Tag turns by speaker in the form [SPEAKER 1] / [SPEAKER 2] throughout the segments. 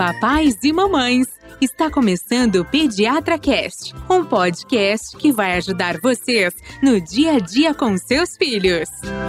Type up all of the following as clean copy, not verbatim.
[SPEAKER 1] Papais e mamães, está começando o PediatraCast, um podcast que vai ajudar vocês no dia a dia com seus filhos.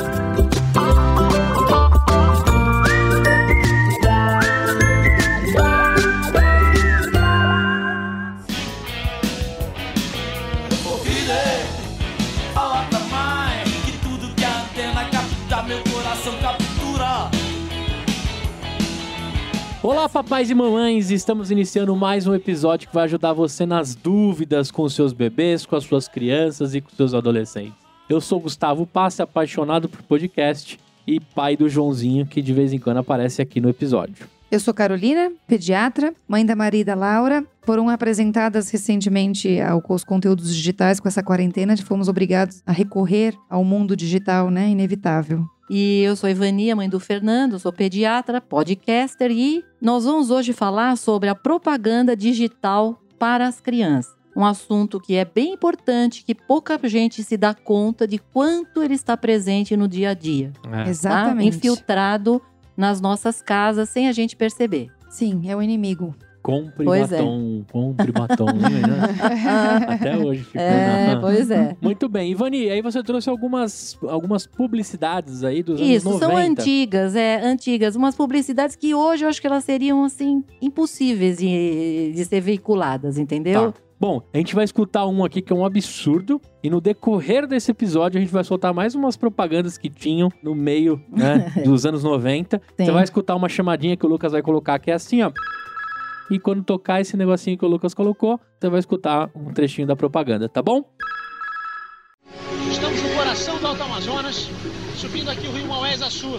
[SPEAKER 2] Olá, papais e mamães! Estamos iniciando mais um episódio que vai ajudar você nas dúvidas com os seus bebês, com as suas crianças e com os seus adolescentes. Eu sou Gustavo Passi, apaixonado por podcast e pai do Joãozinho, que de vez em quando aparece aqui no episódio.
[SPEAKER 3] Eu sou Carolina, pediatra, mãe da Maria e da Laura. Foram apresentadas recentemente aos conteúdos digitais com essa quarentena. Fomos obrigados a recorrer ao mundo digital, né? Inevitável.
[SPEAKER 4] E eu sou Ivania, mãe do Fernando, sou pediatra, podcaster e nós vamos hoje falar sobre a propaganda digital para as crianças. Um assunto que é bem importante, que pouca gente se dá conta de quanto ele está presente no dia a dia.
[SPEAKER 3] Exatamente.
[SPEAKER 4] Tá? Infiltrado nas nossas casas sem a gente perceber.
[SPEAKER 3] Sim, é o inimigo.
[SPEAKER 2] Compre
[SPEAKER 4] Pois
[SPEAKER 2] batom, né? Até hoje ficou.
[SPEAKER 4] Pois é.
[SPEAKER 2] Muito bem. Ivani, aí você trouxe algumas publicidades aí dos anos 90.
[SPEAKER 4] Isso, são antigas. Umas publicidades que hoje eu acho que elas seriam, assim, impossíveis de ser veiculadas, entendeu?
[SPEAKER 2] Tá. Bom, a gente vai escutar um aqui que é um absurdo. E no decorrer desse episódio, a gente vai soltar mais umas propagandas que tinham no meio, né, dos anos 90.
[SPEAKER 4] Sim.
[SPEAKER 2] Você vai escutar uma chamadinha que o Lucas vai colocar, que é assim, ó. E quando tocar esse negocinho que o Lucas colocou, você vai escutar um trechinho da propaganda, tá bom?
[SPEAKER 5] Estamos no coração do Alto Amazonas, subindo aqui o rio Maués a sul.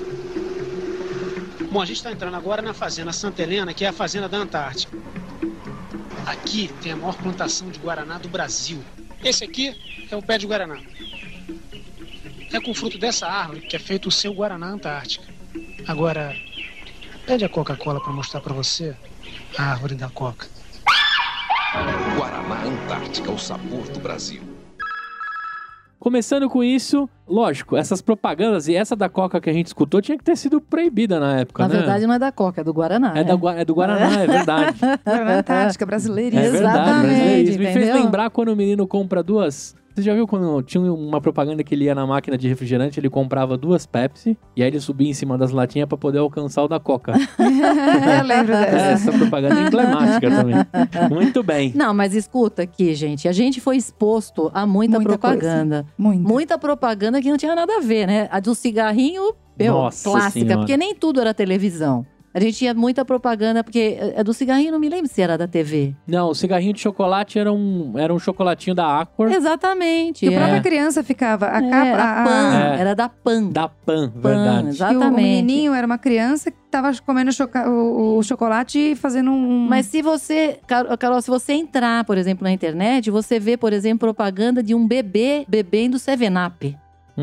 [SPEAKER 5] Bom, a gente está entrando agora na fazenda Santa Helena, que é a fazenda da Antártica. Aqui tem a maior plantação de guaraná do Brasil. Esse aqui é o pé de guaraná. É com o fruto dessa árvore que é feito o seu guaraná Antártica. Agora, pede a Coca-Cola para mostrar para você a árvore da Coca.
[SPEAKER 6] Guaraná Antártica, o sabor do Brasil.
[SPEAKER 2] Começando com isso, lógico, essas propagandas e essa da Coca que a gente escutou tinha que ter sido proibida na época,
[SPEAKER 4] Na
[SPEAKER 2] né?
[SPEAKER 4] verdade, não é da Coca, é do Guaraná.
[SPEAKER 2] É do Guaraná, é verdade.
[SPEAKER 3] Guaraná Antártica, brasileira.
[SPEAKER 2] É verdade,
[SPEAKER 4] Exatamente,
[SPEAKER 2] brasileirismo. Me fez
[SPEAKER 4] entendeu?
[SPEAKER 2] lembrar quando o menino compra duas... Você já viu quando tinha uma propaganda que ele ia na máquina de refrigerante, ele comprava 2 Pepsi, e aí ele subia em cima das latinhas pra poder alcançar o da Coca.
[SPEAKER 3] Eu lembro dessa.
[SPEAKER 2] Essa propaganda é emblemática também. Muito bem.
[SPEAKER 4] Não, mas escuta aqui, gente. A gente foi exposto a muita propaganda. Muita propaganda que não tinha nada a ver, né? A do cigarrinho,
[SPEAKER 2] Nossa
[SPEAKER 4] clássica.
[SPEAKER 2] Senhora.
[SPEAKER 4] Porque nem tudo era televisão. A gente tinha muita propaganda, porque a do cigarrinho não me lembro se era da TV.
[SPEAKER 2] Não, o cigarrinho de chocolate era um chocolatinho da Aqua.
[SPEAKER 4] Exatamente.
[SPEAKER 3] E a própria criança ficava... A capa,
[SPEAKER 4] Era Pan, era da Pan.
[SPEAKER 2] Da Pan,
[SPEAKER 4] Pan,
[SPEAKER 2] verdade.
[SPEAKER 3] E o
[SPEAKER 4] exatamente.
[SPEAKER 3] menininho era uma criança que tava comendo o chocolate e fazendo um...
[SPEAKER 4] Mas se você, Carol, se você entrar, por exemplo, na internet, você vê, por exemplo, propaganda de um bebê bebendo 7-Up.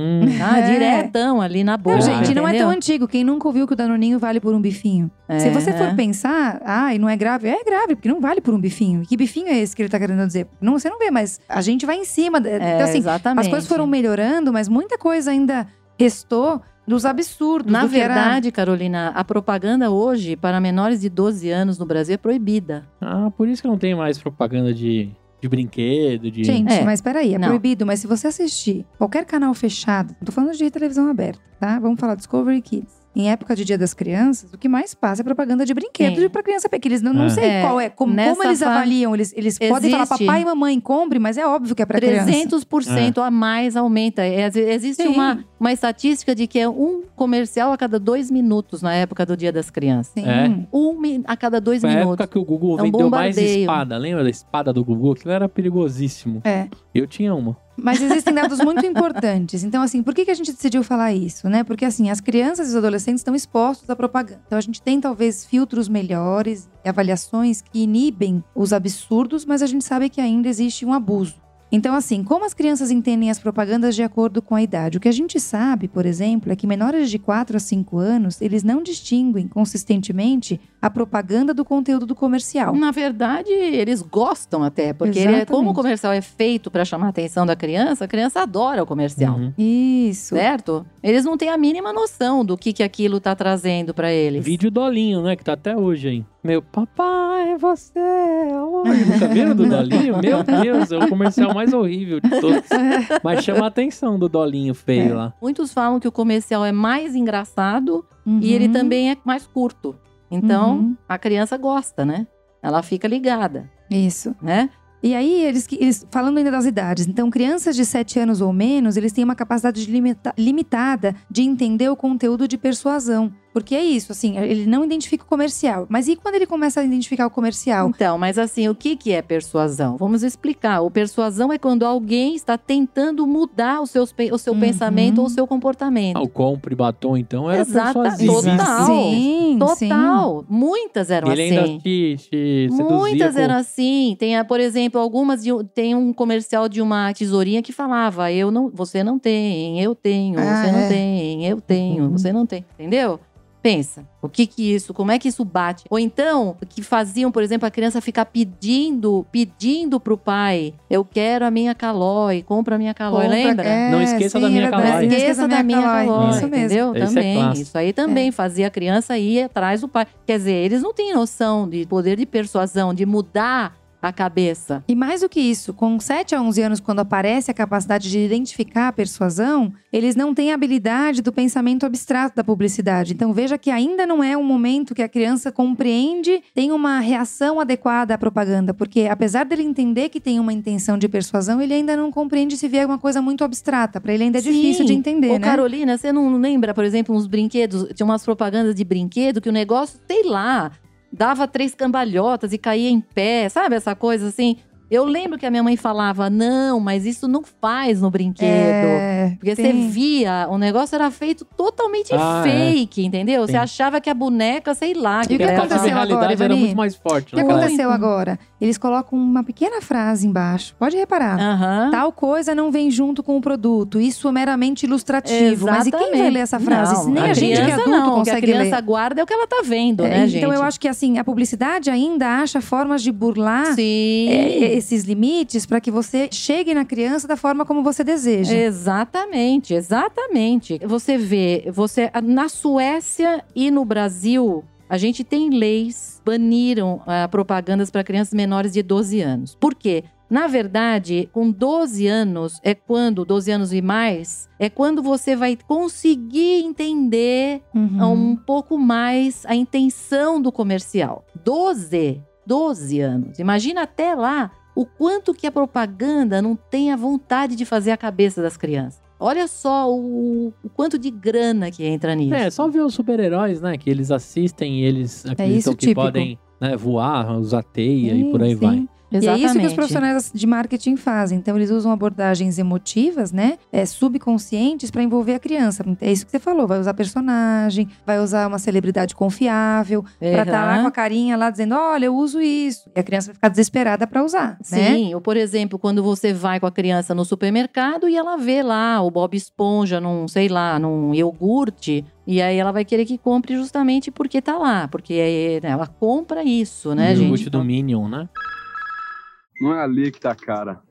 [SPEAKER 4] Diretão ali na boca.
[SPEAKER 3] Não, gente, não é
[SPEAKER 4] entendeu?
[SPEAKER 3] tão antigo. Quem nunca ouviu que o danoninho vale por um bifinho? Se você for pensar, e não é grave? É grave, porque não vale por um bifinho. Que bifinho é esse que ele tá querendo dizer? Não, você não vê, mas a gente vai em cima. Então, assim,
[SPEAKER 4] exatamente.
[SPEAKER 3] as coisas foram melhorando, mas muita coisa ainda restou dos absurdos.
[SPEAKER 4] Na
[SPEAKER 3] do que
[SPEAKER 4] verdade, Carolina, a propaganda hoje, para menores de 12 anos no Brasil, é proibida.
[SPEAKER 2] Por isso que não tem mais propaganda de brinquedo, de...
[SPEAKER 3] Gente, mas peraí, é
[SPEAKER 4] Não.
[SPEAKER 3] proibido. Mas se você assistir qualquer canal fechado, não tô falando de televisão aberta, tá? Vamos falar Discovery Kids. Em época de Dia das Crianças, o que mais passa é propaganda de brinquedo
[SPEAKER 4] Sim.
[SPEAKER 3] pra criança pequena. Eles não sei qual é, como eles avaliam. Eles podem falar,
[SPEAKER 4] Existe.
[SPEAKER 3] papai e mamãe, compre, mas é óbvio que é pra criança.
[SPEAKER 4] 300% a mais aumenta. Existe
[SPEAKER 3] Sim.
[SPEAKER 4] uma estatística de que é um comercial a cada 2 minutos na época do Dia das Crianças.
[SPEAKER 3] Sim.
[SPEAKER 4] A cada 2
[SPEAKER 2] Foi a
[SPEAKER 4] minutos.
[SPEAKER 2] época que o Google
[SPEAKER 4] É um
[SPEAKER 2] vendeu mais
[SPEAKER 4] bombardeio.
[SPEAKER 2] espada. Lembra da espada do Google? Aquilo era perigosíssimo. Eu tinha uma.
[SPEAKER 3] Mas existem dados muito importantes. Então, assim, por que a gente decidiu falar isso, né? Porque, assim, as crianças e os adolescentes estão expostos à propaganda. Então, a gente tem, talvez, filtros melhores, avaliações que inibem os absurdos, mas a gente sabe que ainda existe um abuso. Então, assim, como as crianças entendem as propagandas de acordo com a idade? O que a gente sabe, por exemplo, é que menores de 4 a 5 anos, eles não distinguem consistentemente a propaganda do conteúdo do comercial.
[SPEAKER 4] Na verdade, eles gostam até, porque como o comercial é feito para chamar a atenção da criança, a criança adora o comercial.
[SPEAKER 3] Isso.
[SPEAKER 4] Certo? Eles não têm a mínima noção do que aquilo tá trazendo para eles.
[SPEAKER 2] Vídeo Dolinho, né? Que tá até hoje aí. Meu papai, você... Oi, nunca viram do Dolinho? Meu Deus, é o comercial mais horrível de todos. Mas chama a atenção do Dolinho feio lá.
[SPEAKER 4] Muitos falam que o comercial é mais engraçado e ele também é mais curto. Então, a criança gosta, né? Ela fica ligada.
[SPEAKER 3] Isso.
[SPEAKER 4] Né?
[SPEAKER 3] E aí, eles falando ainda das idades, então crianças de 7 anos ou menos, eles têm uma capacidade limitada de entender o conteúdo de persuasão. Porque é isso, assim, ele não identifica o comercial. Mas e quando ele começa a identificar o comercial?
[SPEAKER 4] Então, mas assim, o que é persuasão? Vamos explicar. O persuasão é quando alguém está tentando mudar o seu pensamento ou o seu comportamento.
[SPEAKER 2] O compre batom, então, era
[SPEAKER 4] persuasivo. Total.
[SPEAKER 3] Sim,
[SPEAKER 4] total. Sim. Muitas eram
[SPEAKER 2] ele
[SPEAKER 4] assim.
[SPEAKER 2] Ele ainda
[SPEAKER 4] muitas eram assim. Tem, por exemplo, tem um comercial de uma tesourinha que falava, você não tem, eu tenho, você não tem, eu tenho, você não tem. Entendeu? Pensa, como é que isso bate? Ou então, que faziam, por exemplo, a criança ficar pedindo pro pai, eu quero a minha Calói, compra a minha Calói, lembra?
[SPEAKER 2] Não esqueça da minha Calói.
[SPEAKER 4] Não esqueça da minha Calói,
[SPEAKER 3] isso
[SPEAKER 4] entendeu?
[SPEAKER 3] mesmo.
[SPEAKER 4] Também, isso aí também fazia a criança ir atrás do pai. Quer dizer, eles não têm noção de poder de persuasão, de mudar a cabeça.
[SPEAKER 3] E mais do que isso, com 7 a 11 anos, quando aparece a capacidade de identificar a persuasão, eles não têm a habilidade do pensamento abstrato da publicidade. Então veja que ainda não é um momento que a criança compreende, tem uma reação adequada à propaganda, porque apesar dele entender que tem uma intenção de persuasão, ele ainda não compreende se vier uma coisa muito abstrata. Para ele ainda é difícil de entender, né?
[SPEAKER 4] Carolina, você não lembra, por exemplo, uns brinquedos, tinha umas propagandas de brinquedo que o negócio, sei lá, dava 3 cambalhotas e caía em pé, sabe essa coisa assim? Eu lembro que a minha mãe falava, não, mas isso não faz no brinquedo. Porque você via, o negócio era feito totalmente fake, entendeu? Sim. Você achava que a boneca, sei lá.
[SPEAKER 3] E o que aconteceu agora,
[SPEAKER 2] era muito mais forte.
[SPEAKER 3] O que aconteceu agora? Eles colocam uma pequena frase embaixo. Pode reparar. Tal coisa não vem junto com o produto. Isso é meramente ilustrativo.
[SPEAKER 4] Exatamente.
[SPEAKER 3] Mas e quem vai ler essa frase?
[SPEAKER 4] Não,
[SPEAKER 3] nem a gente que é adulto consegue ler.
[SPEAKER 4] A criança guarda é o que ela tá vendo, né, gente?
[SPEAKER 3] Então eu acho que assim, a publicidade ainda acha formas de burlar esses limites para que você chegue na criança da forma como você deseja.
[SPEAKER 4] Exatamente. Você vê, na Suécia e no Brasil, a gente tem leis, baniram propagandas para crianças menores de 12 anos. Por quê? Na verdade, com 12 anos e mais, é quando você vai conseguir entender um pouco mais a intenção do comercial. 12 anos. Imagina até lá o quanto que a propaganda não tem a vontade de fazer a cabeça das crianças. Olha só o quanto de grana que entra nisso.
[SPEAKER 2] Só ver os super-heróis, né? Que eles assistem e eles acreditam que podem voar, usar teia e por aí vai.
[SPEAKER 3] Exatamente. E é isso que os profissionais de marketing fazem. Então, eles usam abordagens emotivas, né? Subconscientes para envolver a criança. É isso que você falou. Vai usar personagem, vai usar uma celebridade confiável, para estar lá com a carinha lá dizendo, olha, eu uso isso. E a criança vai ficar desesperada para usar, né?
[SPEAKER 4] Sim, ou por exemplo, quando você vai com a criança no supermercado e ela vê lá o Bob Esponja num iogurte. E aí ela vai querer que compre justamente porque tá lá. Porque ela compra isso, né, gente?
[SPEAKER 2] O iogurte do Minion, né?
[SPEAKER 7] Não é ali que tá a cara.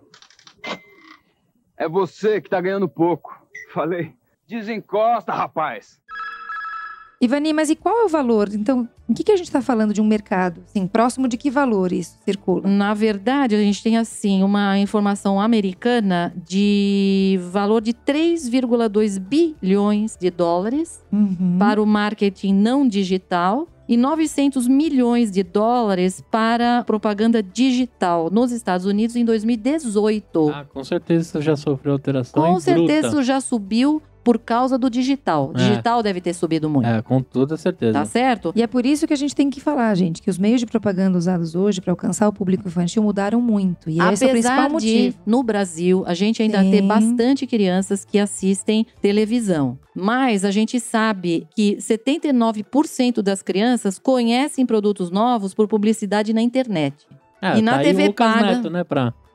[SPEAKER 7] É você que tá ganhando pouco. Falei, desencosta, rapaz.
[SPEAKER 3] Ivani, mas e qual é o valor? Então, o que a gente tá falando de um mercado? Assim, próximo de que valor isso circula?
[SPEAKER 4] Na verdade, a gente tem, assim, uma informação americana de valor de 3,2 bilhões de dólares para o marketing não digital. E 900 milhões de dólares para propaganda digital nos Estados Unidos em 2018.
[SPEAKER 2] Com certeza isso já sofreu alteração.
[SPEAKER 4] Com certeza isso já subiu por causa do digital. O digital deve ter subido muito.
[SPEAKER 2] Com toda certeza.
[SPEAKER 4] Tá certo?
[SPEAKER 3] E é por isso que a gente tem que falar, gente, que os meios de propaganda usados hoje para alcançar o público infantil mudaram muito. E esse é o principal motivo.
[SPEAKER 4] No Brasil, a gente ainda tem bastante crianças que assistem televisão. Mas a gente sabe que 79% das crianças conhecem produtos novos por publicidade na internet.
[SPEAKER 2] E na TV paga. Neto, né, pra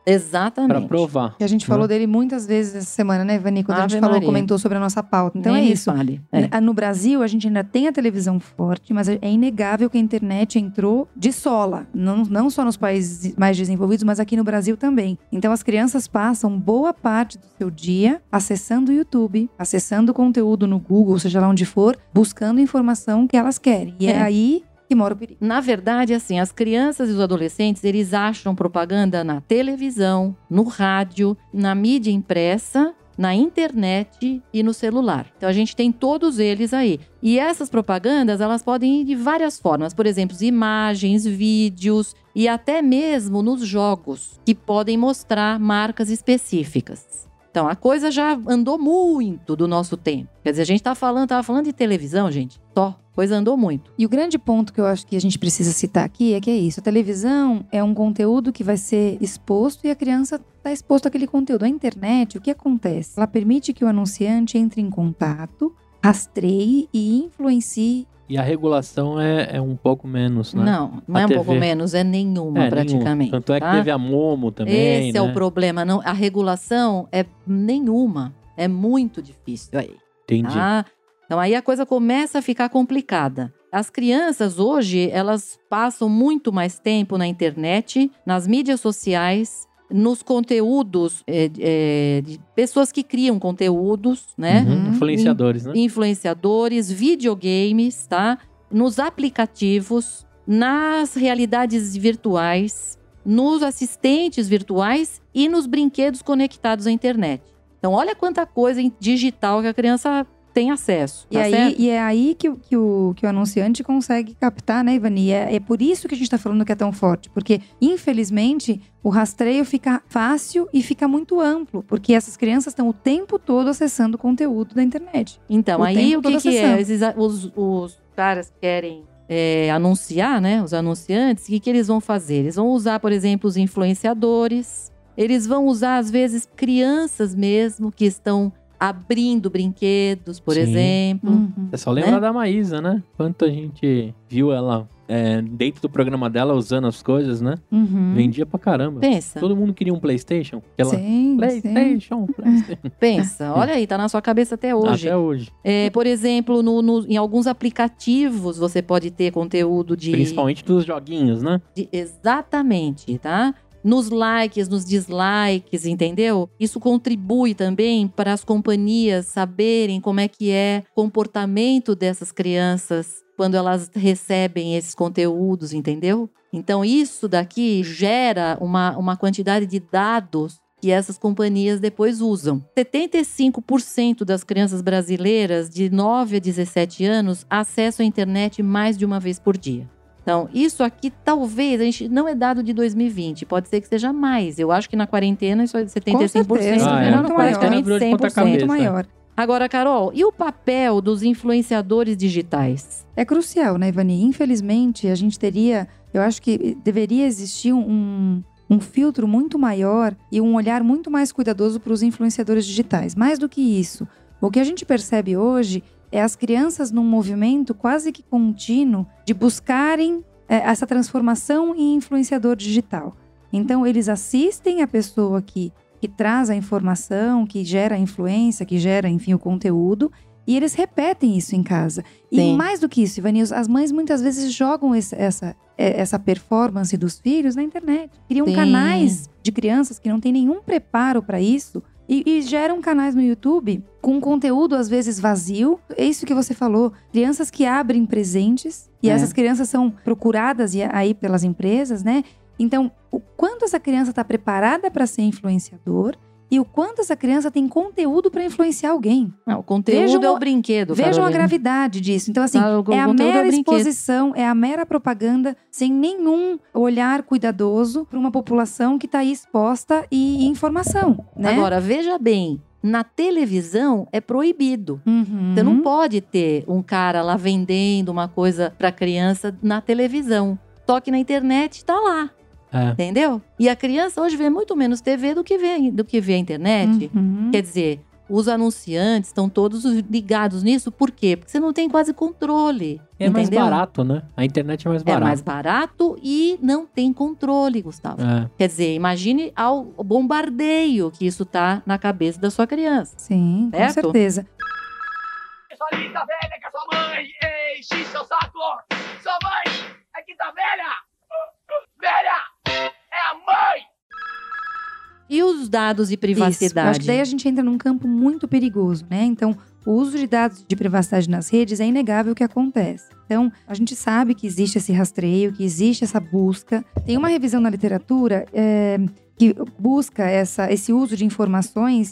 [SPEAKER 4] Exatamente.
[SPEAKER 2] Pra provar.
[SPEAKER 3] Que a gente falou dele muitas vezes essa semana, né, Ivani? Quando a gente
[SPEAKER 4] Ave Maria.
[SPEAKER 3] comentou sobre a nossa pauta. Então
[SPEAKER 4] Nem
[SPEAKER 3] é
[SPEAKER 4] me
[SPEAKER 3] isso.
[SPEAKER 4] fale.
[SPEAKER 3] No Brasil, a gente ainda tem a televisão forte, mas é inegável que a internet entrou de sola. Não só nos países mais desenvolvidos, mas aqui no Brasil também. Então as crianças passam boa parte do seu dia acessando o YouTube, acessando conteúdo no Google, seja lá onde for, buscando informação que elas querem. E é aí que mora o perigo.
[SPEAKER 4] Na verdade, assim, as crianças e os adolescentes, eles acham propaganda na televisão, no rádio, na mídia impressa, na internet e no celular. Então, a gente tem todos eles aí. E essas propagandas, elas podem ir de várias formas. Por exemplo, imagens, vídeos e até mesmo nos jogos, que podem mostrar marcas específicas. Então, a coisa já andou muito do nosso tempo. Quer dizer, a gente tava falando de televisão, gente, só. Coisa andou muito.
[SPEAKER 3] E o grande ponto que eu acho que a gente precisa citar aqui é que é isso. A televisão é um conteúdo que vai ser exposto e a criança está exposta àquele conteúdo. A internet, o que acontece? Ela permite que o anunciante entre em contato, rastreie e influencie.
[SPEAKER 2] E a regulação é um pouco menos, né?
[SPEAKER 4] Não é um pouco menos, é nenhuma praticamente.
[SPEAKER 2] Tanto é que teve a Momo também,
[SPEAKER 4] Esse é o problema. Não, a regulação é nenhuma. É muito difícil aí.
[SPEAKER 2] Entendi.
[SPEAKER 4] Tá? Então aí a coisa começa a ficar complicada. As crianças hoje, elas passam muito mais tempo na internet, nas mídias sociais, nos conteúdos de pessoas que criam conteúdos, né?
[SPEAKER 2] Influenciadores, né?
[SPEAKER 4] Influenciadores, videogames, tá? Nos aplicativos, nas realidades virtuais, nos assistentes virtuais e nos brinquedos conectados à internet. Então olha quanta coisa digital que a criança tem acesso. Tá certo?
[SPEAKER 3] E é aí que o anunciante consegue captar, né, Ivani? É por isso que a gente está falando que é tão forte. Porque, infelizmente, o rastreio fica fácil e fica muito amplo. Porque essas crianças estão o tempo todo acessando o conteúdo da internet.
[SPEAKER 4] Então, aí o que é? Os caras querem anunciar, né? Os anunciantes, o que eles vão fazer? Eles vão usar, por exemplo, os influenciadores. Eles vão usar, às vezes, crianças mesmo que estão abrindo brinquedos, por exemplo.
[SPEAKER 2] É só lembrar da Maísa, né? Quanto a gente viu ela dentro do programa dela usando as coisas, né? Vendia pra caramba.
[SPEAKER 4] Pensa.
[SPEAKER 2] Todo mundo queria um PlayStation.
[SPEAKER 3] Sim.
[SPEAKER 2] PlayStation.
[SPEAKER 4] Pensa. Olha aí, tá na sua cabeça até hoje.
[SPEAKER 2] Até hoje.
[SPEAKER 4] Por exemplo, em alguns aplicativos você pode ter conteúdo de...
[SPEAKER 2] Principalmente dos joguinhos, né?
[SPEAKER 4] Exatamente, tá? Nos likes, nos dislikes, entendeu? Isso contribui também para as companhias saberem como é que é o comportamento dessas crianças quando elas recebem esses conteúdos, entendeu? Então isso daqui gera uma quantidade de dados que essas companhias depois usam. 75% das crianças brasileiras de 9 a 17 anos acessam a internet mais de uma vez por dia. Então, isso aqui talvez, a gente não é dado de 2020, pode ser que seja mais. Eu acho que na quarentena isso é 75%.
[SPEAKER 3] Com certeza,
[SPEAKER 4] praticamente 100%
[SPEAKER 3] maior.
[SPEAKER 4] Agora, Carol, e o papel dos influenciadores digitais?
[SPEAKER 3] É crucial, né, Ivani? Infelizmente, a gente eu acho que deveria existir um filtro muito maior e um olhar muito mais cuidadoso para os influenciadores digitais. Mais do que isso, o que a gente percebe hoje é as crianças num movimento quase que contínuo de buscarem essa transformação em influenciador digital. Então, eles assistem a pessoa que traz a informação, que gera a influência, que gera, enfim, o conteúdo, e eles repetem isso em casa.
[SPEAKER 4] Sim.
[SPEAKER 3] E mais do que isso, Ivani, as mães muitas vezes jogam essa performance dos filhos na internet. Criam canais de crianças que não têm nenhum preparo para isso, e geram canais no YouTube com conteúdo às vezes vazio. É isso que você falou. Crianças que abrem presentes. E essas crianças são procuradas aí pelas empresas, né? Então, o quanto essa criança está preparada para ser influenciador e o quanto essa criança tem conteúdo para influenciar alguém.
[SPEAKER 4] O conteúdo é o brinquedo.
[SPEAKER 3] Vejam a gravidade disso. Então, assim, é a mera exposição, é a mera propaganda, sem nenhum olhar cuidadoso para uma população que está aí exposta e informação, né?
[SPEAKER 4] Agora, veja bem, na televisão é proibido. Você não pode ter um cara lá vendendo uma coisa para criança na televisão. Só que na internet tá lá. Entendeu? E a criança hoje vê muito menos TV do que vê a internet. Quer dizer, os anunciantes estão todos ligados nisso. Por quê? Porque você não tem quase controle.
[SPEAKER 2] É mais
[SPEAKER 4] entendeu?
[SPEAKER 2] barato, né? A internet é mais
[SPEAKER 4] É
[SPEAKER 2] barata.
[SPEAKER 4] mais barato e não tem controle, Gustavo.
[SPEAKER 2] É.
[SPEAKER 4] Quer dizer, imagine o bombardeio que isso tá na cabeça da sua criança.
[SPEAKER 3] Sim, com
[SPEAKER 4] Certo?
[SPEAKER 3] certeza.
[SPEAKER 8] Sua linda velha que é sua mãe! Ei, xixi, seu saco! Sua mãe! É que tá velha! Velha! É a mãe!
[SPEAKER 4] E os dados de
[SPEAKER 3] Isso.
[SPEAKER 4] privacidade?
[SPEAKER 3] Eu acho que daí a gente entra num campo muito perigoso, né? Então, o uso de dados de privacidade nas redes é inegável que acontece. Então, a gente sabe que existe esse rastreio, que existe essa busca. Tem uma revisão na literatura que busca esse uso de informações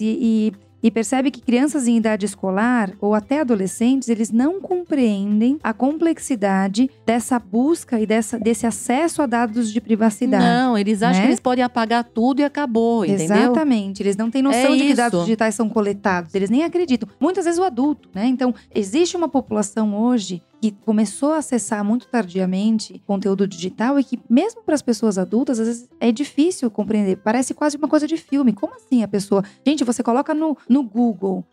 [SPEAKER 3] e percebe que crianças em idade escolar ou até adolescentes, eles não compreendem a complexidade dessa busca e desse acesso a dados de privacidade.
[SPEAKER 4] Não, eles acham
[SPEAKER 3] né?
[SPEAKER 4] que eles podem apagar tudo e acabou, entendeu?
[SPEAKER 3] Exatamente. Eles não têm noção
[SPEAKER 4] É
[SPEAKER 3] de que
[SPEAKER 4] isso.
[SPEAKER 3] dados digitais são coletados. Eles nem acreditam. Muitas vezes o adulto, né? Então, existe uma população hoje que começou a acessar muito tardiamente conteúdo digital e que, mesmo para as pessoas adultas, às vezes é difícil compreender. Parece quase uma coisa de filme. Como assim a pessoa... Gente, você coloca no Google,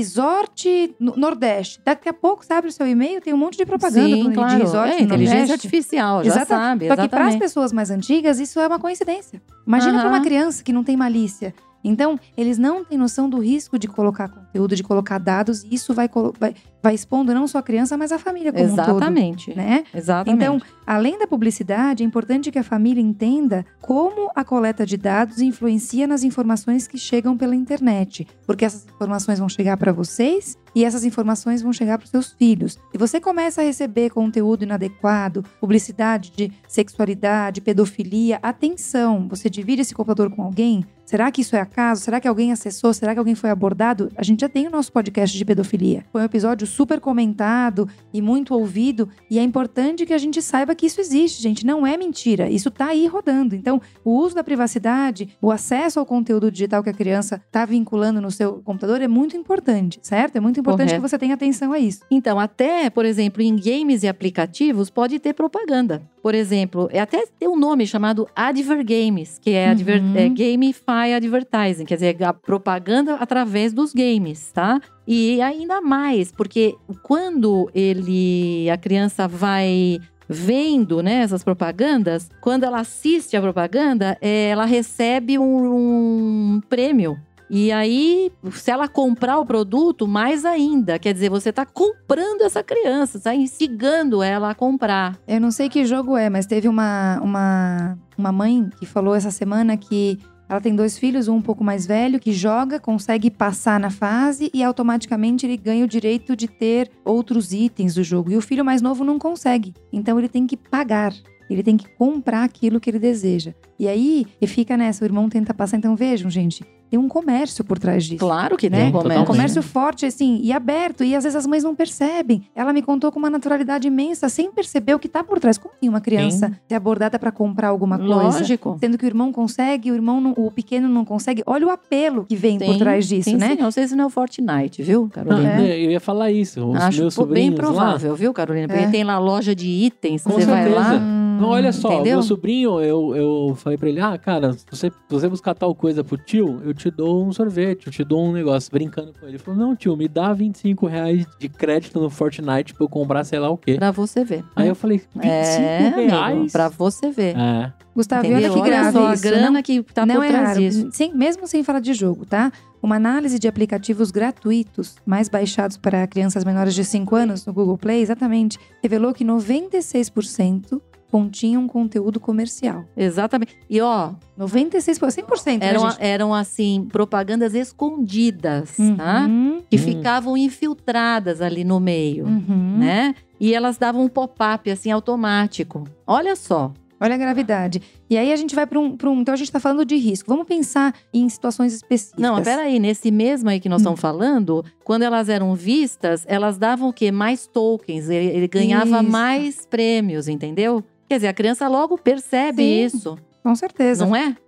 [SPEAKER 3] Resort Nordeste. Daqui a pouco você abre o seu e-mail, tem um monte de propaganda
[SPEAKER 4] Sim,
[SPEAKER 3] de
[SPEAKER 4] claro.
[SPEAKER 3] resort no
[SPEAKER 4] Inteligência
[SPEAKER 3] Nordeste.
[SPEAKER 4] artificial, já
[SPEAKER 3] Exata-
[SPEAKER 4] sabe.
[SPEAKER 3] Só que para as
[SPEAKER 4] Exatamente.
[SPEAKER 3] pessoas mais antigas, isso é uma coincidência. Imagina para uma criança que não tem malícia. Então, eles não têm noção do risco de colocar conteúdo, de colocar dados, e isso vai expondo não só a criança, mas a família como
[SPEAKER 4] Exatamente.
[SPEAKER 3] um todo, né?
[SPEAKER 4] Exatamente.
[SPEAKER 3] Então, além da publicidade, é importante que a família entenda como a coleta de dados influencia nas informações que chegam pela internet. Porque essas informações vão chegar para vocês e essas informações vão chegar para os seus filhos. Se você começa a receber conteúdo inadequado, publicidade de sexualidade, pedofilia, atenção, você divide esse computador com alguém? Será que isso é acaso? Será que alguém acessou? Será que alguém foi abordado? A gente já tem o nosso podcast de pedofilia. Foi um episódio super comentado e muito ouvido. E é importante que a gente saiba que isso existe, gente. Não é mentira. Isso tá aí rodando. Então, o uso da privacidade, o acesso ao conteúdo digital que a criança tá vinculando no seu computador é muito importante, certo? É muito importante
[SPEAKER 4] Correto.
[SPEAKER 3] que você tenha atenção a isso.
[SPEAKER 4] Então, até, por exemplo, em games e aplicativos, pode ter propaganda. Por exemplo, até tem um nome chamado Advergames, que é Gamify Advertising, quer dizer, a propaganda através dos games, tá? E ainda mais, porque quando a criança vai vendo, né, essas propagandas, quando ela assiste a propaganda, ela recebe um prêmio. E aí, se ela comprar o produto, mais ainda. Quer dizer, você tá comprando essa criança, tá instigando ela a comprar.
[SPEAKER 3] Eu não sei que jogo é, mas teve uma mãe que falou essa semana que ela tem 2 filhos, um pouco mais velho, que joga, consegue passar na fase e automaticamente ele ganha o direito de ter outros itens do jogo. E o filho mais novo não consegue. Então ele tem que pagar. Ele tem que comprar aquilo que ele deseja. E aí, ele fica nessa, o irmão tenta passar. Então vejam, gente, tem um comércio por trás disso.
[SPEAKER 4] Claro que
[SPEAKER 3] né?
[SPEAKER 4] tem comércio.
[SPEAKER 3] Um comércio forte, assim, e aberto. E às vezes as mães não percebem. Ela me contou com uma naturalidade imensa, sem perceber o que tá por trás. Como tem uma criança ser abordada para comprar alguma coisa?
[SPEAKER 4] Lógico.
[SPEAKER 3] Sendo que o irmão consegue, o pequeno não consegue. Olha o apelo que vem por trás disso, né?
[SPEAKER 4] Sim, não sei se não é o Fortnite, viu, Carolina?
[SPEAKER 2] Eu ia falar isso. Os
[SPEAKER 4] Acho
[SPEAKER 2] meus sobrinhos
[SPEAKER 4] bem provável,
[SPEAKER 2] lá,
[SPEAKER 4] viu, Carolina? Porque tem lá loja de itens,
[SPEAKER 2] Com
[SPEAKER 4] você vai
[SPEAKER 2] certeza.
[SPEAKER 4] lá...
[SPEAKER 2] Não, olha só,
[SPEAKER 4] entendeu?
[SPEAKER 2] meu sobrinho, eu falei pra ele, cara, se você buscar tal coisa pro tio, eu te dou um sorvete, eu te dou um negócio, brincando com ele. Ele falou, não, tio, me dá R$25 de crédito no Fortnite pra eu comprar sei lá o quê.
[SPEAKER 4] Pra você ver.
[SPEAKER 2] Aí eu falei, R$25?
[SPEAKER 4] Amigo, pra você ver.
[SPEAKER 2] É.
[SPEAKER 3] Gustavo, e
[SPEAKER 4] Entendeu?
[SPEAKER 3] olha que grave
[SPEAKER 4] só,
[SPEAKER 3] isso.
[SPEAKER 4] a grana
[SPEAKER 3] não,
[SPEAKER 4] que tá
[SPEAKER 3] não
[SPEAKER 4] por
[SPEAKER 3] é
[SPEAKER 4] trás
[SPEAKER 3] raro.
[SPEAKER 4] disso.
[SPEAKER 3] Mesmo sem falar de jogo, tá? Uma análise de aplicativos gratuitos, mais baixados para crianças menores de 5 anos no Google Play, exatamente, revelou que 96% continham conteúdo comercial.
[SPEAKER 4] Exatamente. E ó,
[SPEAKER 3] 96%, 100%, né, gente?
[SPEAKER 4] eram assim, propagandas escondidas, tá? Que ficavam infiltradas ali no meio, né? E elas davam um pop-up assim automático. Olha só.
[SPEAKER 3] Olha a gravidade. E aí a gente vai para um... Então a gente tá falando de risco. Vamos pensar em situações específicas.
[SPEAKER 4] Não, mas peraí, nesse mesmo aí que nós estamos falando, quando elas eram vistas, elas davam o quê? Mais tokens. Ele ganhava
[SPEAKER 3] Isso.
[SPEAKER 4] mais prêmios, entendeu? Quer dizer, a criança logo percebe
[SPEAKER 3] Sim.
[SPEAKER 4] isso.
[SPEAKER 3] Com certeza.
[SPEAKER 4] Não é?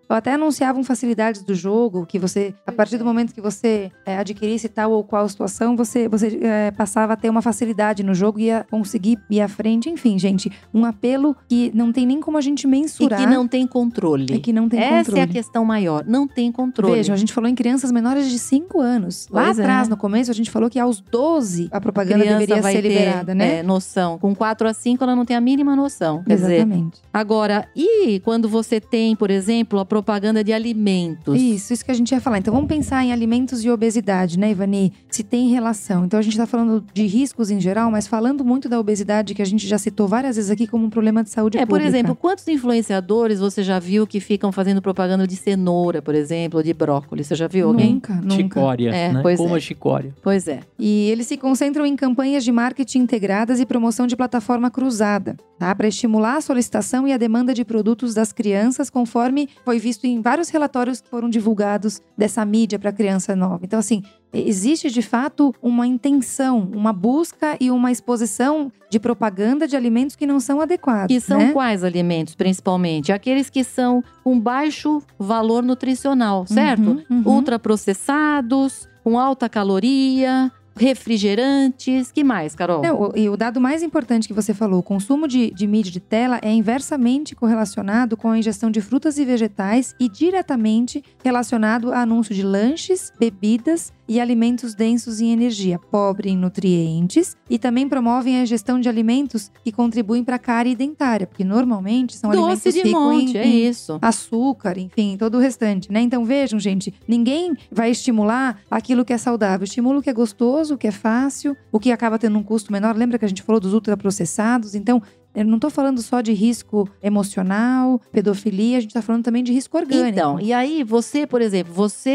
[SPEAKER 3] ou até anunciavam facilidades do jogo, que você, a partir do momento que você adquirisse tal ou qual situação, você passava a ter uma facilidade no jogo e ia conseguir ir à frente. Enfim, gente, um apelo que não tem nem como a gente mensurar.
[SPEAKER 4] E que não tem controle. Essa é a questão maior, não tem controle.
[SPEAKER 3] Vejam, a gente falou em crianças menores de 5 anos. Lá atrás, no começo, a gente falou que aos 12 a propaganda deveria ser liberada, né?
[SPEAKER 4] Noção. Com 4 a 5 ela não tem a mínima noção. Quer
[SPEAKER 3] Exatamente.
[SPEAKER 4] dizer, agora, e quando você tem, por exemplo, a propaganda de alimentos?
[SPEAKER 3] Isso que a gente ia falar. Então vamos pensar em alimentos e obesidade, né, Ivani? Se tem relação. Então a gente tá falando de riscos em geral, mas falando muito da obesidade, que a gente já citou várias vezes aqui como um problema de saúde pública.
[SPEAKER 4] Por exemplo, quantos influenciadores você já viu que ficam fazendo propaganda de cenoura, por exemplo, ou de brócolis? Você já viu alguém?
[SPEAKER 3] Nunca.
[SPEAKER 2] Chicória, né? Como a chicória.
[SPEAKER 4] Pois é.
[SPEAKER 3] E eles se concentram em campanhas de marketing integradas e promoção de plataforma cruzada, tá? Para estimular a solicitação e a demanda de produtos das crianças, conforme foi visto em vários relatórios que foram divulgados dessa mídia para criança nova. Então, assim, existe de fato uma intenção, uma busca e uma exposição de propaganda de alimentos que não são adequados.
[SPEAKER 4] Que são quais alimentos, principalmente? Aqueles que são com baixo valor nutricional, certo? Ultraprocessados, com alta caloria, refrigerantes, que mais, Carol?
[SPEAKER 3] E o dado mais importante que você falou, o consumo de mídia de tela é inversamente correlacionado com a ingestão de frutas e vegetais e diretamente relacionado a anúncio de lanches, bebidas e alimentos densos em energia, pobre em nutrientes, e também promovem a ingestão de alimentos que contribuem para a cárie dentária, porque normalmente são alimentos ricos em açúcar, enfim, todo o restante, né? Então vejam, gente, ninguém vai estimular aquilo que é saudável, estimula o que é gostoso, o que é fácil, o que acaba tendo um custo menor. Lembra que a gente falou dos ultraprocessados? Então, eu não tô falando só de risco emocional, pedofilia, a gente tá falando também de risco orgânico.
[SPEAKER 4] Então, e aí você, por exemplo,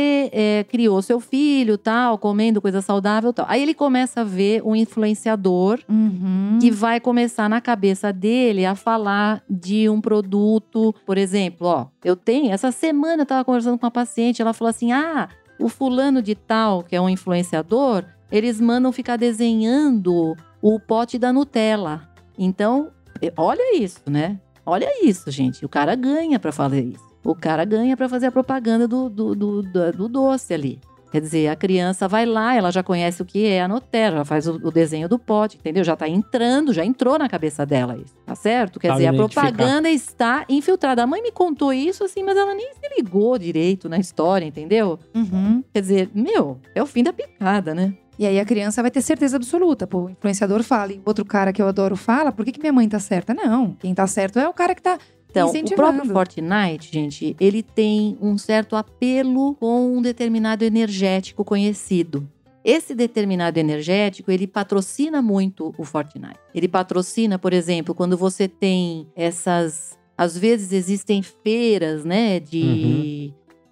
[SPEAKER 4] criou seu filho, tal, comendo coisa saudável, tal. Aí ele começa a ver um influenciador que vai começar na cabeça dele a falar de um produto, por exemplo, essa semana eu tava conversando com uma paciente, ela falou assim, o fulano de tal, que é um influenciador, eles mandam ficar desenhando o pote da Nutella. Então, olha isso, né? Olha isso, gente. O cara ganha pra fazer isso. O cara ganha pra fazer a propaganda do doce ali. Quer dizer, a criança vai lá, ela já conhece o que é a Nutella, já faz o desenho do pote, entendeu? Já entrou na cabeça dela isso, tá certo? Quer dizer, a propaganda está infiltrada. A mãe me contou isso assim, mas ela nem se ligou direito na história, entendeu? Quer dizer, é o fim da picada, né?
[SPEAKER 3] E aí a criança vai ter certeza absoluta. Pô, o influenciador fala e o outro cara que eu adoro fala, por que minha mãe tá certa? Não, quem tá certo é o cara que tá incentivando.
[SPEAKER 4] O próprio Fortnite, gente, ele tem um certo apelo com um determinado energético conhecido. Esse determinado energético, ele patrocina muito o Fortnite. Ele patrocina, por exemplo, quando você tem essas... Às vezes existem feiras, né, de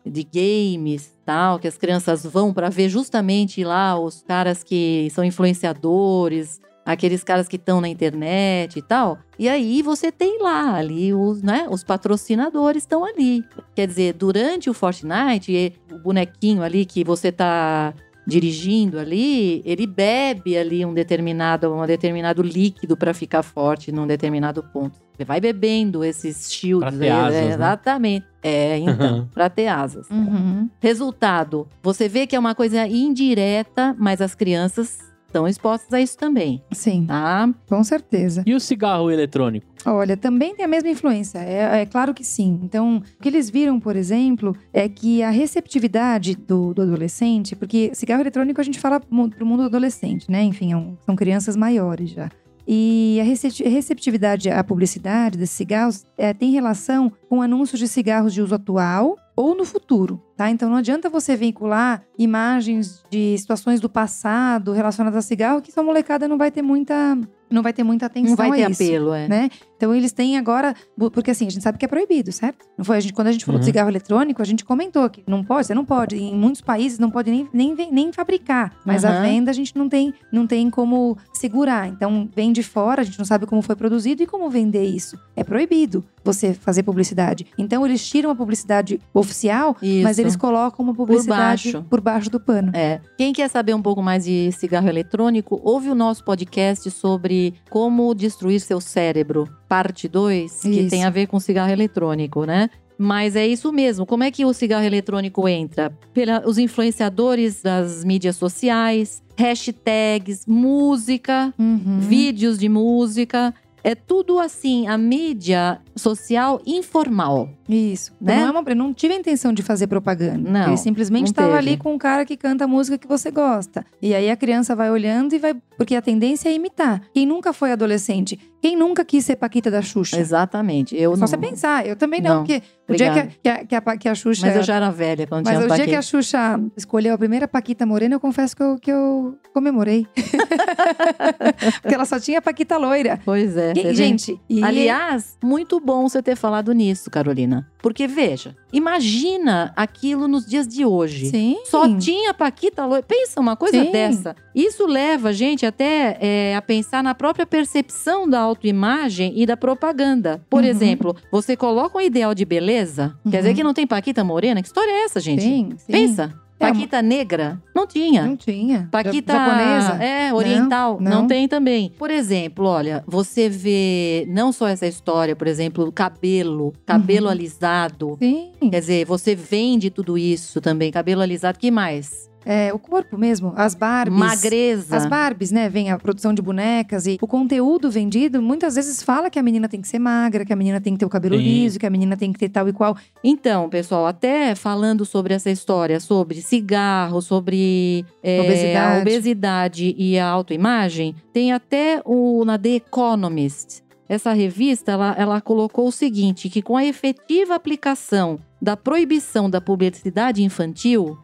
[SPEAKER 4] games, tal, que as crianças vão para ver justamente lá os caras que são influenciadores, aqueles caras que estão na internet e tal. E aí você tem lá ali os patrocinadores estão ali. Quer dizer, durante o Fortnite, o bonequinho ali que você tá dirigindo ali, ele bebe ali um determinado líquido para ficar forte num determinado ponto. Você vai bebendo esses shields.
[SPEAKER 2] Pra ter asas, né?
[SPEAKER 4] Exatamente. Então, pra ter asas. Resultado, você vê que é uma coisa indireta, mas as crianças estão expostas a isso também.
[SPEAKER 3] Sim,
[SPEAKER 4] tá?
[SPEAKER 3] Com certeza.
[SPEAKER 2] E o cigarro eletrônico?
[SPEAKER 3] Olha, também tem a mesma influência, é claro que sim. Então, o que eles viram, por exemplo, é que a receptividade do adolescente, porque cigarro eletrônico a gente fala pro mundo adolescente, né? Enfim, são crianças maiores já. E a receptividade à publicidade desses cigarros tem relação com anúncios de cigarros de uso atual ou no futuro, tá? Então não adianta você vincular imagens de situações do passado relacionadas a cigarro, que sua molecada não vai ter muita atenção.
[SPEAKER 4] Não vai ter
[SPEAKER 3] isso,
[SPEAKER 4] apelo,
[SPEAKER 3] né? Então eles têm agora, porque assim, a gente sabe que é proibido, certo? Não foi, quando a gente falou de cigarro eletrônico, a gente comentou que você não pode, em muitos países não pode nem fabricar, mas a venda a gente não tem como segurar. Então vem de fora, a gente não sabe como foi produzido e como vender isso. É proibido você fazer publicidade. Então eles tiram a publicidade oficial, mas eles colocam uma publicidade por baixo do pano.
[SPEAKER 4] Quem quer saber um pouco mais de cigarro eletrônico, ouve o nosso podcast sobre como destruir seu cérebro, parte 2, que tem a ver com cigarro eletrônico, né? Mas é isso mesmo. Como é que o cigarro eletrônico entra? Os influenciadores das mídias sociais, hashtags, música, vídeos de música. É tudo assim, a mídia social informal.
[SPEAKER 3] Isso.
[SPEAKER 4] Né?
[SPEAKER 3] Eu não tive a intenção de fazer propaganda.
[SPEAKER 4] Não,
[SPEAKER 3] Ele simplesmente estava ali com um cara que canta a música que você gosta. E aí a criança vai olhando e vai… Porque a tendência é imitar. Quem nunca foi adolescente? Quem nunca quis ser Paquita da Xuxa?
[SPEAKER 4] Exatamente.
[SPEAKER 3] Só você pensar. Eu também não, porque o dia que a Xuxa…
[SPEAKER 4] Mas eu já era velha quando tinha
[SPEAKER 3] Mas o
[SPEAKER 4] Paquita.
[SPEAKER 3] dia que a Xuxa escolheu a primeira Paquita Morena, eu confesso que eu comemorei. Porque ela só tinha Paquita loira.
[SPEAKER 4] Pois é.
[SPEAKER 3] Gente…
[SPEAKER 4] Aliás, muito bom você ter falado nisso, Carolina. Porque, veja, imagina aquilo nos dias de hoje.
[SPEAKER 3] Sim.
[SPEAKER 4] Só tinha Paquita loira. Pensa uma coisa dessa. Isso leva a gente até a pensar na própria percepção da autoimagem e da propaganda. Por exemplo, você coloca um ideal de beleza, quer dizer que não tem Paquita morena? Que história é essa, gente?
[SPEAKER 3] Sim.
[SPEAKER 4] Pensa. Paquita negra? Não tinha.
[SPEAKER 3] Não tinha.
[SPEAKER 4] Paquita
[SPEAKER 3] japonesa?
[SPEAKER 4] Oriental?
[SPEAKER 3] Não.
[SPEAKER 4] Não tem também. Por exemplo, olha, você vê não só essa história, por exemplo, cabelo alisado.
[SPEAKER 3] Sim.
[SPEAKER 4] Quer dizer, você vende tudo isso também, cabelo alisado. Que mais?
[SPEAKER 3] O corpo mesmo, as Barbies.
[SPEAKER 4] Magreza.
[SPEAKER 3] As Barbies, né? Vem a produção de bonecas e o conteúdo vendido muitas vezes fala que a menina tem que ser magra, que a menina tem que ter o cabelo liso, que a menina tem que ter tal e qual.
[SPEAKER 4] Então, pessoal, até falando sobre essa história, sobre cigarro, sobre a obesidade e a autoimagem, tem até na The Economist. Essa revista, ela colocou o seguinte, que com a efetiva aplicação da proibição da publicidade infantil,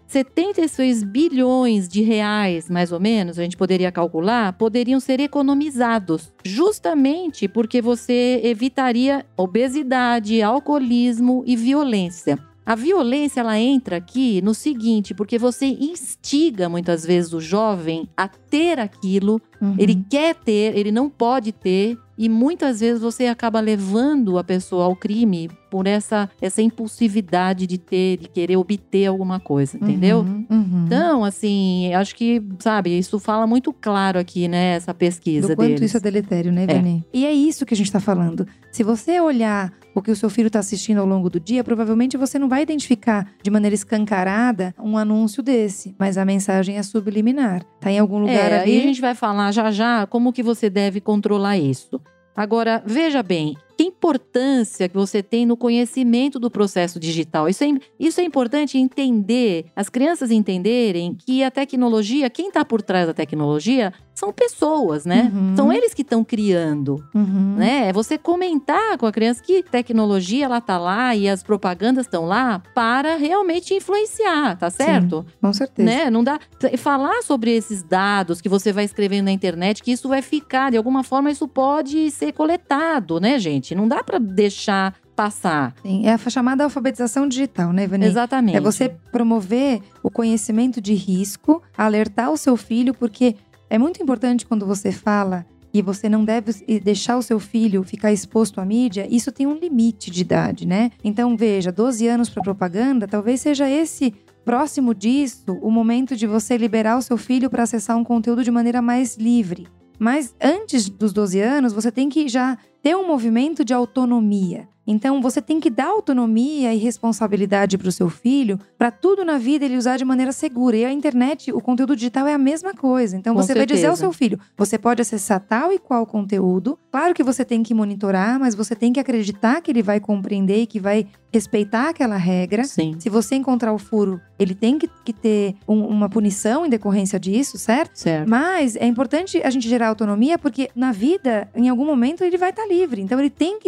[SPEAKER 4] 76 bilhões de reais, mais ou menos, a gente poderia calcular, poderiam ser economizados. Justamente porque você evitaria obesidade, alcoolismo e violência. A violência, ela entra aqui no seguinte, porque você instiga muitas vezes o jovem a ter aquilo, ele quer ter, ele não pode ter, e muitas vezes você acaba levando a pessoa ao crime por essa impulsividade de querer obter alguma coisa, entendeu? Então, assim, acho que, sabe, isso fala muito claro aqui, né, essa pesquisa
[SPEAKER 3] do quanto
[SPEAKER 4] deles.
[SPEAKER 3] isso é deletério, né, Ivani? E é isso que a gente tá falando. Se você olhar o que o seu filho tá assistindo ao longo do dia, provavelmente você não vai identificar de maneira escancarada um anúncio desse, mas a mensagem é subliminar. Tá em algum lugar ali.
[SPEAKER 4] Aí a gente vai falar já como que você deve controlar isso. Agora, veja bem, que importância que você tem no conhecimento do processo digital. Isso é importante entender, as crianças entenderem que a tecnologia, quem está por trás da tecnologia, são pessoas, né? São eles que estão criando, né? É você comentar com a criança que tecnologia, ela tá lá e as propagandas estão lá para realmente influenciar, tá certo?
[SPEAKER 3] Sim, com certeza.
[SPEAKER 4] Né? Não dá… Falar sobre esses dados que você vai escrevendo na internet, que isso vai ficar, de alguma forma isso pode ser coletado, né, gente? Não dá para deixar passar.
[SPEAKER 3] Sim, é a chamada alfabetização digital, né, Ivani?
[SPEAKER 4] Exatamente.
[SPEAKER 3] É você promover o conhecimento de risco, alertar o seu filho, porque é muito importante quando você fala que você não deve deixar o seu filho ficar exposto à mídia, isso tem um limite de idade, né? Então, veja, 12 anos para propaganda, talvez seja esse… Próximo disso, o momento de você liberar o seu filho para acessar um conteúdo de maneira mais livre. Mas antes dos 12 anos, você tem que já ter um movimento de autonomia. Então, você tem que dar autonomia e responsabilidade para o seu filho, para tudo na vida ele usar de maneira segura. E a internet, o conteúdo digital é a mesma coisa. Então, você vai dizer ao seu filho, você pode acessar tal e qual conteúdo. Claro que você tem que monitorar, mas você tem que acreditar que ele vai compreender e que vai respeitar aquela regra.
[SPEAKER 4] Sim.
[SPEAKER 3] Se você encontrar o furo, ele tem que ter uma punição em decorrência disso, certo?
[SPEAKER 4] Certo.
[SPEAKER 3] Mas é importante a gente gerar autonomia, porque na vida, em algum momento, ele vai estar livre. Então, ele tem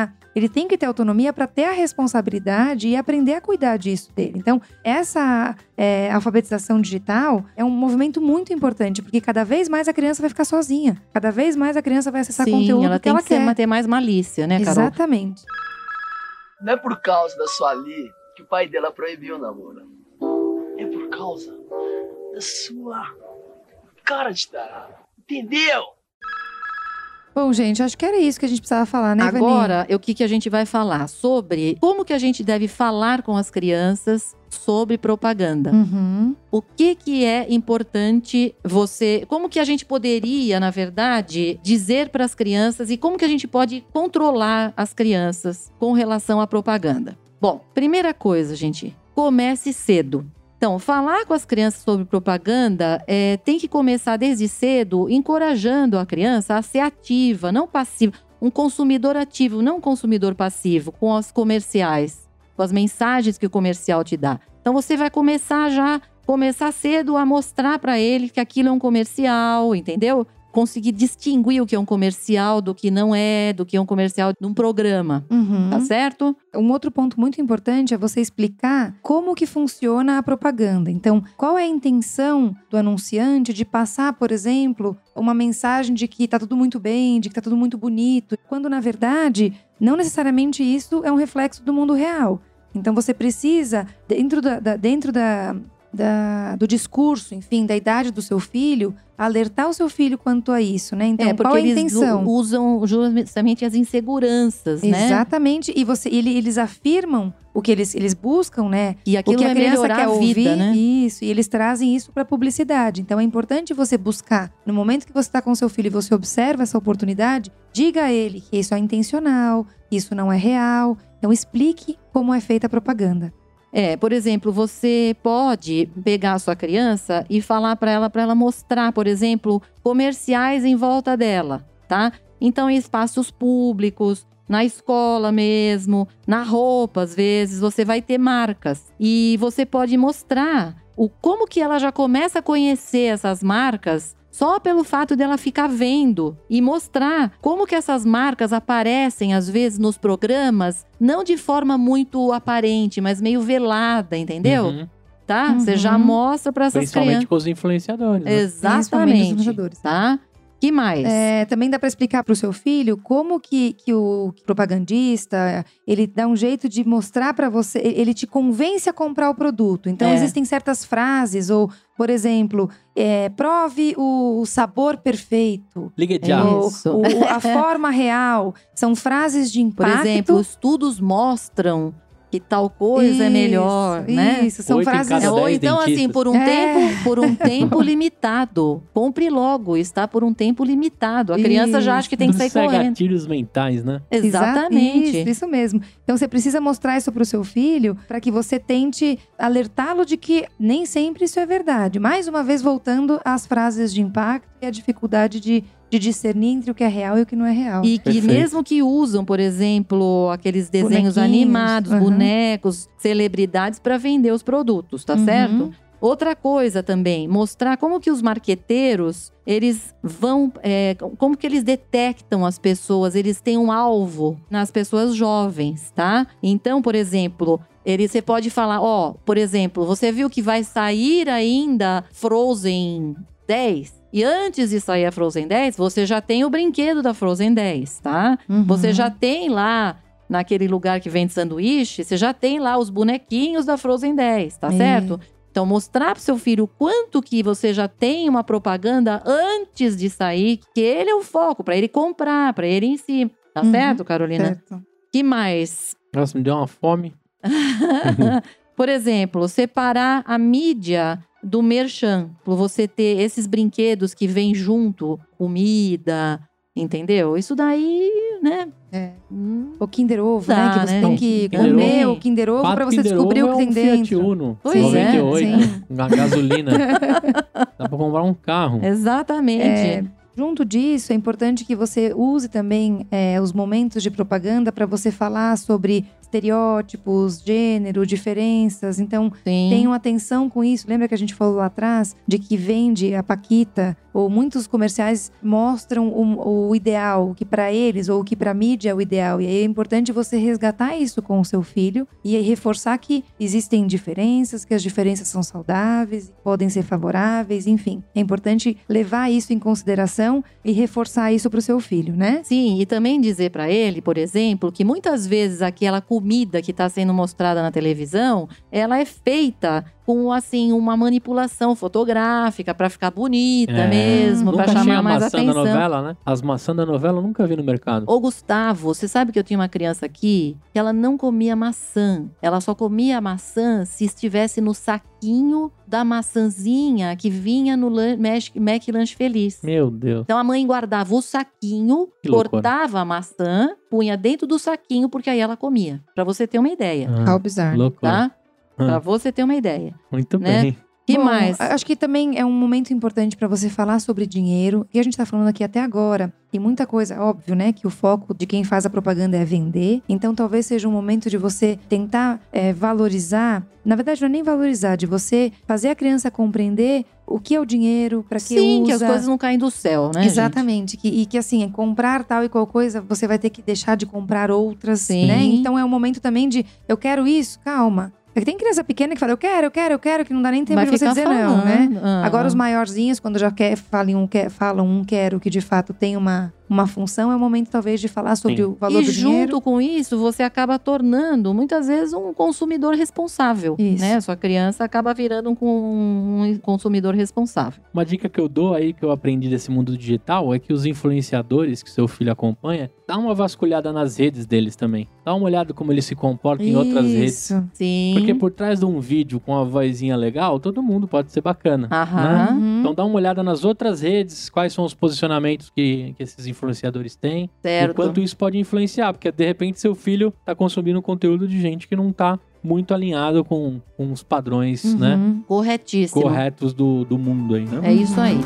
[SPEAKER 3] que ter autonomia para ter a responsabilidade e aprender a cuidar disso dele. Então, essa alfabetização digital é um movimento muito importante, porque cada vez mais a criança vai ficar sozinha. Cada vez mais a criança vai acessar conteúdo
[SPEAKER 4] ela
[SPEAKER 3] que ela quer.
[SPEAKER 4] Sim, ela tem mais malícia, né, Carol?
[SPEAKER 3] Exatamente.
[SPEAKER 8] Não é por causa da Sueli que o pai dela proibiu o namoro. É por causa da sua cara de tarado. Entendeu?
[SPEAKER 3] Bom, gente, acho que era isso que a gente precisava falar, né, Ivani?
[SPEAKER 4] Agora, o que a gente vai falar? Sobre como que a gente deve falar com as crianças sobre propaganda. O que é importante como que a gente poderia, na verdade, dizer para as crianças e como que a gente pode controlar as crianças com relação à propaganda. Bom, primeira coisa, gente, comece cedo. Então, falar com as crianças sobre propaganda tem que começar desde cedo, encorajando a criança a ser ativa, não passiva. Um consumidor ativo, não um consumidor passivo, com os comerciais, com as mensagens que o comercial te dá. Então, você vai começar cedo a mostrar para ele que aquilo é um comercial, entendeu? Conseguir distinguir o que é um comercial do que não é, do que é um comercial de um programa, tá certo?
[SPEAKER 3] Um outro ponto muito importante é você explicar como que funciona a propaganda. Então, qual é a intenção do anunciante de passar, por exemplo, uma mensagem de que tá tudo muito bem, de que tá tudo muito bonito, quando na verdade, não necessariamente isso é um reflexo do mundo real. Então, você precisa, dentro do discurso, enfim, da idade do seu filho, alertar o seu filho quanto a isso, né? Então, qual é a intenção?
[SPEAKER 4] Eles usam justamente as inseguranças, né?
[SPEAKER 3] Exatamente. E eles afirmam o que eles buscam, né?
[SPEAKER 4] E aquilo
[SPEAKER 3] o que a criança
[SPEAKER 4] melhorar
[SPEAKER 3] quer
[SPEAKER 4] a vida,
[SPEAKER 3] ouvir,
[SPEAKER 4] né?
[SPEAKER 3] Isso. E eles trazem isso para publicidade. Então, é importante você buscar, no momento que você está com seu filho e você observa essa oportunidade, diga a ele que isso é intencional, que isso não é real. Então, explique como é feita a propaganda.
[SPEAKER 4] Por exemplo, você pode pegar a sua criança e falar para ela mostrar, por exemplo, comerciais em volta dela, tá? Então, em espaços públicos, na escola mesmo, na roupa, às vezes, você vai ter marcas. E você pode mostrar como que ela já começa a conhecer essas marcas só pelo fato dela ficar vendo e mostrar como que essas marcas aparecem, às vezes, nos programas, não de forma muito aparente, mas meio velada, entendeu? Tá? Você já mostra para essas crianças.
[SPEAKER 2] Principalmente com os influenciadores, né?
[SPEAKER 4] Exatamente.
[SPEAKER 3] Os influenciadores.
[SPEAKER 4] Tá? Que mais?
[SPEAKER 3] Também dá para explicar para o seu filho como que o propagandista, ele dá um jeito de mostrar para você, ele te convence a comprar o produto. Então, existem certas frases, ou, por exemplo, prove o sabor perfeito.
[SPEAKER 2] Ligue já.
[SPEAKER 3] A forma real. São frases de impacto.
[SPEAKER 4] Por exemplo, estudos mostram que tal coisa é melhor, né?
[SPEAKER 3] Isso, são frases.
[SPEAKER 4] Ou então, assim, por um tempo limitado. Compre logo, está por um tempo limitado. A criança já acha que tem que sair correndo.
[SPEAKER 2] Gatilhos mentais, né?
[SPEAKER 4] Exatamente.
[SPEAKER 3] Isso mesmo. Então, você precisa mostrar isso para o seu filho, para que você tente alertá-lo de que nem sempre isso é verdade. Mais uma vez, voltando às frases de impacto e a dificuldade de discernir entre o que é real e o que não é real.
[SPEAKER 4] E que mesmo que usam, por exemplo, aqueles desenhos animados, bonecos, celebridades para vender os produtos, tá certo? Outra coisa também, mostrar como que os marqueteiros, eles vão, como que eles detectam as pessoas, eles têm um alvo nas pessoas jovens, tá? Então, por exemplo, você pode falar, por exemplo, você viu que vai sair ainda Frozen 10? E antes de sair a Frozen 10, você já tem o brinquedo da Frozen 10, tá? Você já tem lá, naquele lugar que vende sanduíche, você já tem lá os bonequinhos da Frozen 10, tá certo? Então, mostrar pro seu filho o quanto que você já tem uma propaganda antes de sair, que ele é o foco, para ele comprar, para ele em si. Tá certo, Carolina?
[SPEAKER 3] Certo.
[SPEAKER 4] Que mais?
[SPEAKER 2] Nossa, me deu uma fome.
[SPEAKER 4] Por exemplo, separar a mídia do merchan. Você ter esses brinquedos que vêm junto, comida, entendeu? Isso daí, né?
[SPEAKER 3] O Kinder Ovo, né? Que você tem que
[SPEAKER 2] Kinder
[SPEAKER 3] comer
[SPEAKER 2] Ovo.
[SPEAKER 3] o Kinder Ovo para você
[SPEAKER 2] Kinder
[SPEAKER 3] descobrir
[SPEAKER 2] Ovo
[SPEAKER 3] o que tem
[SPEAKER 2] é um Fiat
[SPEAKER 3] dentro.
[SPEAKER 2] Uno,
[SPEAKER 4] Pois
[SPEAKER 2] 98, na gasolina. Dá pra comprar um carro.
[SPEAKER 4] Exatamente.
[SPEAKER 3] Junto disso, é importante que você use também os momentos de propaganda para você falar sobre estereótipos, gênero, diferenças. Então, tenham atenção com isso. Lembra que a gente falou lá atrás de que vende a Paquita? Ou muitos comerciais mostram o ideal, o que para eles ou o que para a mídia é o ideal. E aí é importante você resgatar isso com o seu filho e reforçar que existem diferenças, que as diferenças são saudáveis, podem ser favoráveis, enfim. É importante levar isso em consideração e reforçar isso para o seu filho, né?
[SPEAKER 4] Sim, e também dizer para ele, por exemplo, que muitas vezes aquela comida que está sendo mostrada na televisão, ela é feita com, assim, uma manipulação fotográfica pra ficar bonita mesmo, pra chamar mais atenção.
[SPEAKER 2] Nunca achei a maçã da novela, né? As maçãs da novela eu nunca vi no mercado.
[SPEAKER 4] Ô, Gustavo, você sabe que eu tinha uma criança aqui que ela não comia maçã. Ela só comia maçã se estivesse no saquinho da maçãzinha que vinha no Mac Lanche Feliz.
[SPEAKER 2] Meu Deus.
[SPEAKER 4] Então a mãe guardava o saquinho, cortava a maçã, punha dentro do saquinho, porque aí ela comia. Pra você ter uma ideia.
[SPEAKER 3] How bizarre.
[SPEAKER 2] Loucura.
[SPEAKER 4] Tá? Pra você ter uma ideia.
[SPEAKER 2] Muito
[SPEAKER 4] né?
[SPEAKER 2] bem.
[SPEAKER 4] Que
[SPEAKER 3] Bom,
[SPEAKER 4] mais?
[SPEAKER 3] Acho que também é um momento importante para você falar sobre dinheiro. E a gente tá falando aqui até agora. Tem muita coisa, óbvio, né? Que o foco de quem faz a propaganda é vender. Então, talvez seja um momento de você tentar valorizar. Na verdade, não é nem valorizar, de você fazer a criança compreender o que é o dinheiro, para que
[SPEAKER 4] Sim,
[SPEAKER 3] usa.
[SPEAKER 4] que as coisas não caem do céu, né?
[SPEAKER 3] Exatamente. E que assim, comprar tal e qual coisa, você vai ter que deixar de comprar outras,
[SPEAKER 4] Sim.
[SPEAKER 3] né? Então, é um momento também de, eu quero isso, calma. Porque tem criança pequena que fala, eu quero, que não dá nem tempo
[SPEAKER 4] Vai
[SPEAKER 3] de você
[SPEAKER 4] ficar
[SPEAKER 3] dizer
[SPEAKER 4] falando.
[SPEAKER 3] não, né?
[SPEAKER 4] Ah.
[SPEAKER 3] Agora, os maiorzinhos, quando já falam um quero, que de fato tem uma função, é o momento talvez de falar sobre o valor
[SPEAKER 4] E
[SPEAKER 3] do
[SPEAKER 4] junto
[SPEAKER 3] dinheiro.
[SPEAKER 4] com isso, você acaba tornando, muitas vezes, um consumidor responsável.
[SPEAKER 3] Isso.
[SPEAKER 4] Né? Sua criança acaba virando um consumidor responsável.
[SPEAKER 2] Uma dica que eu dou aí, que eu aprendi desse mundo digital, é que os influenciadores que seu filho acompanha, dá uma vasculhada nas redes deles também. Dá uma olhada como eles se comportam em outras redes.
[SPEAKER 3] Isso.
[SPEAKER 4] Sim.
[SPEAKER 2] Porque por trás de um vídeo com uma vozinha legal, todo mundo pode ser bacana.
[SPEAKER 4] Aham.
[SPEAKER 2] Né?
[SPEAKER 3] Uhum.
[SPEAKER 2] Então dá uma olhada nas outras redes, quais são os posicionamentos que esses influenciadores têm.
[SPEAKER 4] Certo.
[SPEAKER 2] O quanto isso pode influenciar, porque de repente seu filho tá consumindo conteúdo de gente que não tá muito alinhado com os padrões, né,
[SPEAKER 3] Uhum.
[SPEAKER 4] Corretíssimo.
[SPEAKER 2] corretos do mundo aí, né?
[SPEAKER 4] É isso aí.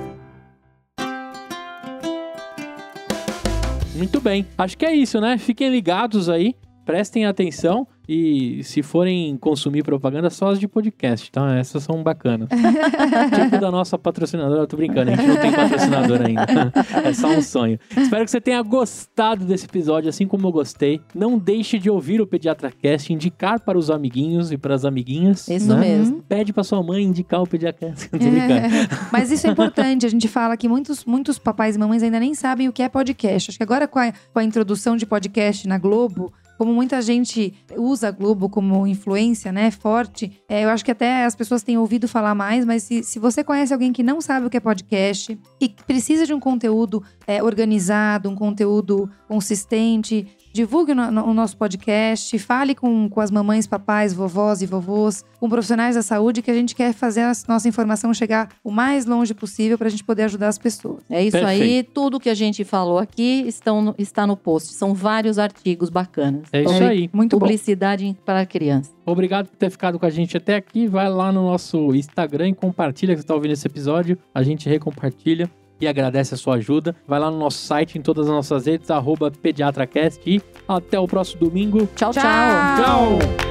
[SPEAKER 2] Muito bem. Acho que é isso, né? Fiquem ligados aí, prestem atenção e se forem consumir propaganda, só as de podcast, tá? Essas são bacanas. Tipo da nossa patrocinadora, eu tô brincando, a gente não tem patrocinador ainda. É só um sonho. Espero que você tenha gostado desse episódio, assim como eu gostei. Não deixe de ouvir o PediatraCast, indicar para os amiguinhos e para as amiguinhas.
[SPEAKER 4] Isso
[SPEAKER 2] né?
[SPEAKER 4] mesmo.
[SPEAKER 2] Pede pra sua mãe indicar o PediatraCast. Tô brincando.
[SPEAKER 3] Mas isso é importante. A gente fala que muitos papais e mamães ainda nem sabem o que é podcast. Acho que agora com a introdução de podcast na Globo, como muita gente usa a Globo como influência, né, forte, eu acho que até as pessoas têm ouvido falar mais, mas se você conhece alguém que não sabe o que é podcast e que precisa de um conteúdo organizado, um conteúdo consistente, divulgue o nosso podcast, fale com as mamães, papais, vovós e vovôs, com profissionais da saúde, que a gente quer fazer a nossa informação chegar o mais longe possível para a gente poder ajudar as pessoas.
[SPEAKER 4] É isso
[SPEAKER 2] Perfeito.
[SPEAKER 4] aí. Tudo que a gente falou aqui está no post. São vários artigos bacanas.
[SPEAKER 2] É isso aí.
[SPEAKER 3] Muito bom.
[SPEAKER 4] Publicidade para criança.
[SPEAKER 2] Obrigado por ter ficado com a gente até aqui. Vai lá no nosso Instagram e compartilha que você está ouvindo esse episódio. A gente recompartilha e agradece a sua ajuda. Vai lá no nosso site, em todas as nossas redes, @PediatraCast. E até o próximo domingo.
[SPEAKER 4] Tchau, tchau.
[SPEAKER 2] Tchau!